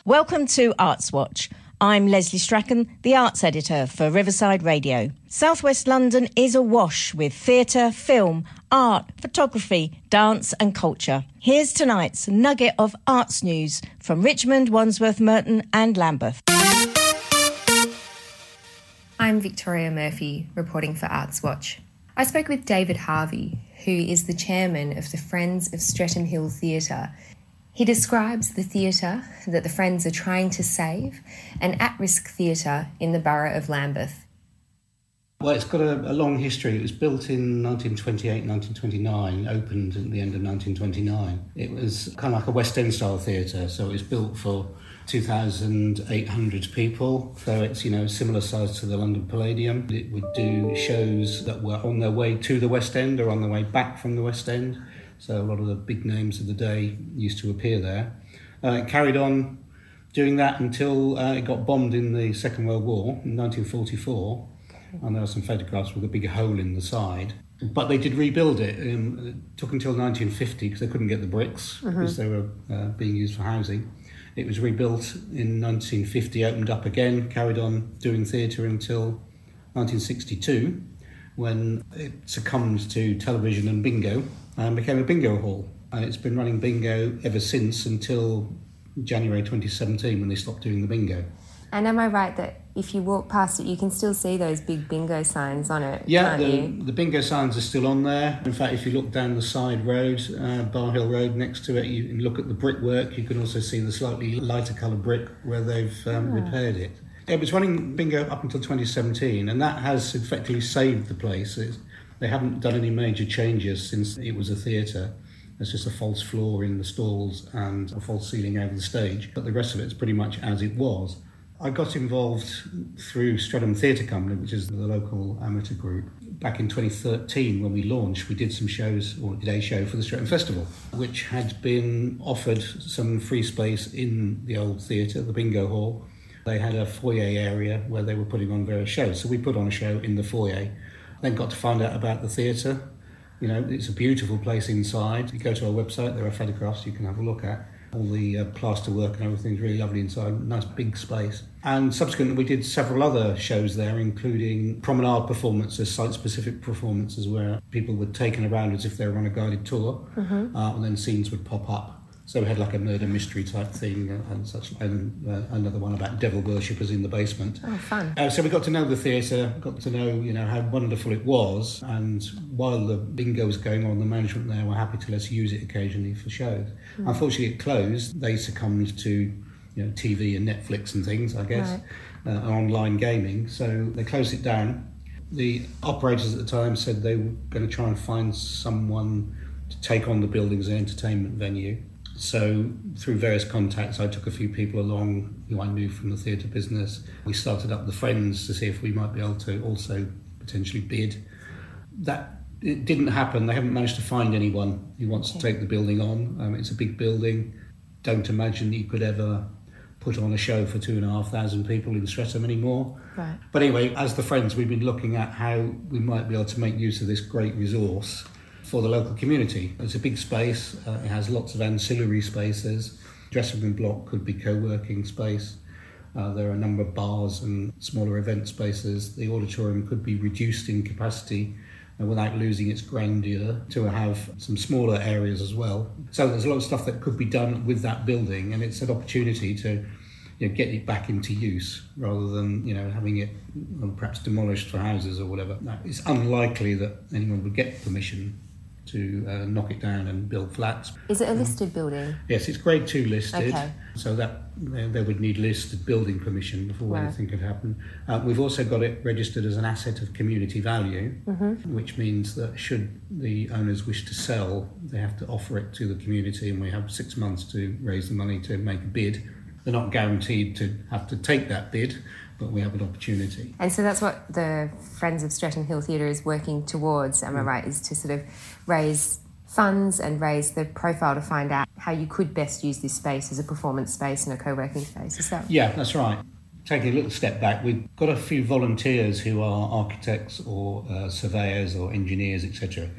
Welcome to Arts Watch. I'm Leslie Strachan, the arts editor for Riverside Radio. South West London is awash with theatre, film, art, photography, dance and culture. Here's tonight's nugget of arts news from Richmond, Wandsworth, Merton and Lambeth. I'm Victoria Murphy, reporting for Arts Watch. I spoke with David Harvey, who is the chairman of the Friends of Streatham Hill Theatre. He describes the theatre that the Friends are trying to save, an at-risk theatre in the borough of Lambeth. Well, it's got a long history. It was built in 1928, 1929, opened at the end of 1929. It was kind of like a West End style theatre, so it was built for 2,800 people. So it's, similar size to the London Palladium. It would do shows that were on their way to the West End or on their way back from the West End. So a lot of the big names of the day used to appear there. It carried on doing that until it got bombed in the Second World War in 1944. And there are some photographs with a big hole in the side. But they did rebuild it. It took until 1950 because they couldn't get the bricks because they were being used for housing. It was rebuilt in 1950, opened up again, carried on doing theatre until 1962 when it succumbed to television and bingo and became a bingo hall. And it's been running bingo ever since until January 2017 when they stopped doing the bingo. And am I right that if you walk past it, you can still see those big bingo signs on it? Yeah, the bingo signs are still on there. In fact, if you look down the side road, Bar Hill Road next to it, you can look at the brickwork. You can also see the slightly lighter coloured brick where they've repaired it. It was running bingo up until 2017, and that has effectively saved the place. They haven't done any major changes since it was a theatre. There's just a false floor in the stalls and a false ceiling over the stage, but the rest of it's pretty much as it was. I got involved through Streatham Theatre Company, which is the local amateur group. Back in 2013, when we launched, we did some shows, or did a show for the Streatham Festival, which had been offered some free space in the old theatre, the bingo hall. They had a foyer area where they were putting on various shows. So we put on a show in the foyer, then got to find out about the theatre. It's a beautiful place inside. You go to our website, there are photographs you can have a look at. All the plaster work and everything's really lovely inside, nice big space. And subsequently we did several other shows there, including promenade performances, site-specific performances where people were taken around as if they were on a guided tour, and then scenes would pop up. So we had like a murder mystery type thing and such, and another one about devil worshippers in the basement. Oh, fun. So we got to know the theatre, got to know, how wonderful it was. And while the bingo was going on, the management there were happy to let us use it occasionally for shows. Unfortunately, it closed. They succumbed to, TV and Netflix and things, I guess, and online gaming. So they closed it down. The operators at the time said they were going to try and find someone to take on the building as an entertainment venue. So through various contacts, I took a few people along who I knew from the theatre business. We started up the Friends to see if we might be able to also potentially bid. It didn't happen. They haven't managed to find anyone who wants to take the building on. It's a big building. Don't imagine that you could ever put on a show for 2,500 people in Streatham anymore. Right. But anyway, as the Friends, we've been looking at how we might be able to make use of this great resource for the local community. It's a big space. It has lots of ancillary spaces. Dressing room block could be co-working space. There are a number of bars and smaller event spaces. The auditorium could be reduced in capacity without losing its grandeur to have some smaller areas as well. So there's a lot of stuff that could be done with that building, and it's an opportunity to get it back into use rather than having it perhaps demolished for houses or whatever. It's unlikely that anyone would get permission to knock it down and build flats. Is it a listed building? Yes, it's Grade 2 listed, okay. So that they would need listed building permission before anything could happen. We've also got it registered as an asset of community value, which means that should the owners wish to sell, they have to offer it to the community, and we have 6 months to raise the money to make a bid. They're not guaranteed to have to take that bid, but we have an opportunity. And so that's what the Friends of Streatham Hill Theatre is working towards, am I right, is to sort of raise funds and raise the profile to find out how you could best use this space as a performance space and a co-working space. Is that? Yeah, that's right. Taking a little step back, we've got a few volunteers who are architects or surveyors or engineers, etc., who've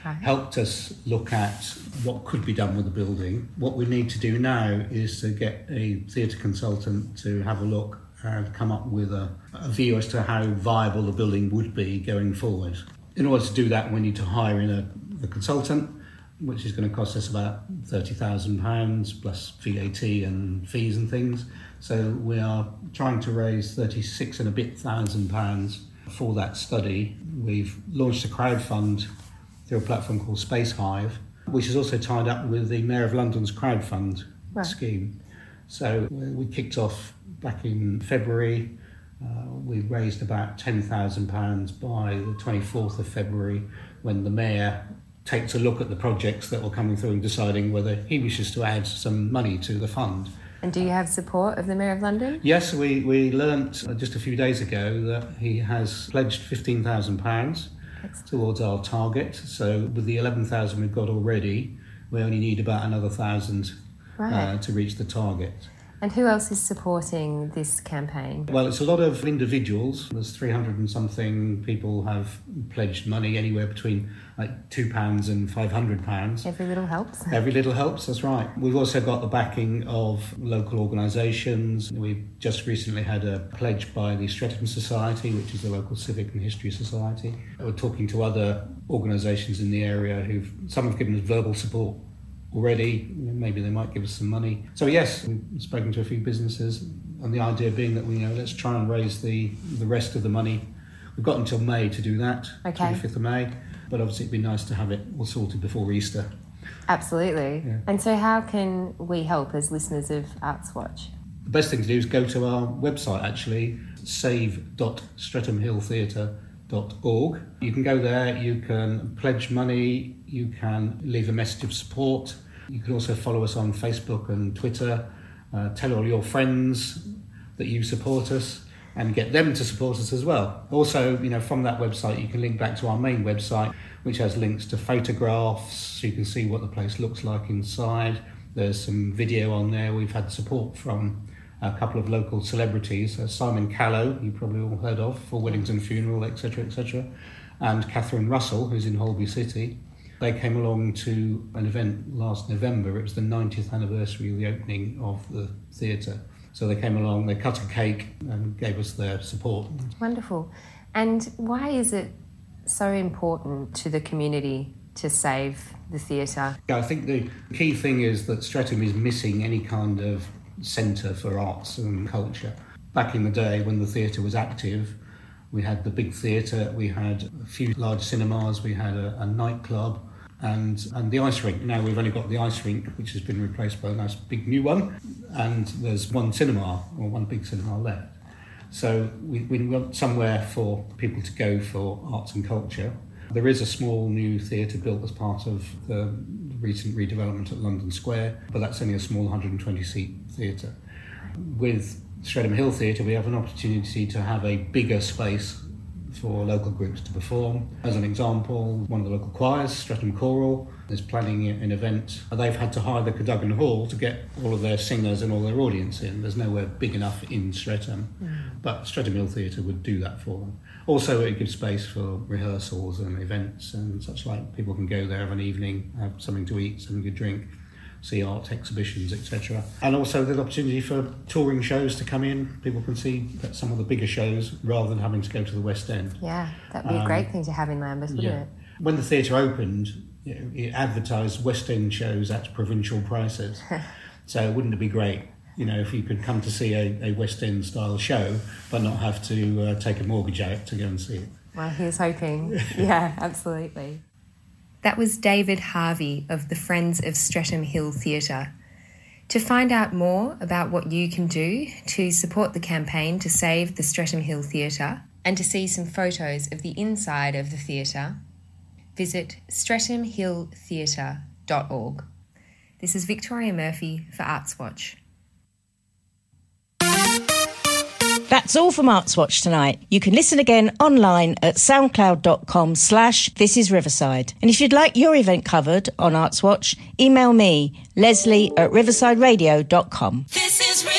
helped us look at what could be done with the building. What we need to do now is to get a theatre consultant to have a look and come up with a view as to how viable the building would be going forward. In order to do that, we need to hire in a consultant, which is going to cost us about £30,000 plus VAT and fees and things. So we are trying to raise £36,000 and a bit for that study. We've launched a crowdfund through a platform called Space Hive, which is also tied up with the Mayor of London's crowdfund scheme. So we kicked off back in February. We raised about £10,000 by the 24th of February, when the Mayor takes a look at the projects that were coming through and deciding whether he wishes to add some money to the fund. And do you have support of the Mayor of London? Yes, we learnt just a few days ago that he has pledged £15,000 towards our target. So with the 11,000 we've got already, we only need about another 1,000 to reach the target. And who else is supporting this campaign? Well, it's a lot of individuals. There's 300 and something people have pledged money, anywhere between like £2 and £500. Every little helps. Every little helps, that's right. We've also got the backing of local organisations. We've just recently had a pledge by the Streatham Society, which is the local civic and history society. We're talking to other organisations in the area some have given us verbal support already. Maybe they might give us some money. So yes, we've spoken to a few businesses, and the idea being that let's try and raise the rest of the money. We've got until May to do that, 25th of May, but obviously it'd be nice to have it all sorted before Easter. Absolutely. Yeah. And so how can we help as listeners of Artswatch? The best thing to do is go to our website, actually, save.streathamhilltheatre.org. You can go there, you can pledge money, you can leave a message of support. You can also follow us on Facebook and Twitter. Tell all your friends that you support us and get them to support us as well. Also, from that website, you can link back to our main website, which has links to photographs, so you can see what the place looks like inside. There's some video on there. We've had support from a couple of local celebrities, Simon Callow, you probably all heard of, for Weddings and Funeral, etc., and Catherine Russell, who's in Holby City. They came along to an event last November. It was the 90th anniversary of the opening of the theatre. So they came along, they cut a cake and gave us their support. Wonderful. And why is it so important to the community to save the theatre? Yeah, I think the key thing is that Streatham is missing any kind of centre for arts and culture. Back in the day when the theatre was active, we had the big theatre, we had a few large cinemas, we had a nightclub, and the ice rink. Now we've only got the ice rink, which has been replaced by a nice big new one, and there's one big cinema left. So we want somewhere for people to go for arts and culture. There is a small new theatre built as part of the recent redevelopment at London Square, but that's only a small 120-seat theatre. With Streatham Hill Theatre, we have an opportunity to have a bigger space for local groups to perform. As an example, one of the local choirs, Streatham Choral, is planning an event. They've had to hire the Cadogan Hall to get all of their singers and all their audience in. There's nowhere big enough in Streatham, but Streatham Hill Theatre would do that for them. Also, it gives space for rehearsals and events and such like. People can go there, have an evening, have something to eat, something to drink, see art exhibitions, etc. And also there's opportunity for touring shows to come in. People can see some of the bigger shows rather than having to go to the West End. Yeah, that'd be a great thing to have in Lambeth, wouldn't it? When the theatre opened, it advertised West End shows at provincial prices. So wouldn't it be great, if you could come to see a West End style show, but not have to take a mortgage out to go and see it? Well, here's hoping. Yeah, absolutely. That was David Harvey of the Friends of Streatham Hill Theatre. To find out more about what you can do to support the campaign to save the Streatham Hill Theatre and to see some photos of the inside of the theatre, visit streathamhilltheatre.org. This is Victoria Murphy for Artswatch. That's all from Artswatch tonight. You can listen again online at soundcloud.com/thisisriverside. And if you'd like your event covered on Artswatch, email me, Leslie@riversideradio.com. This is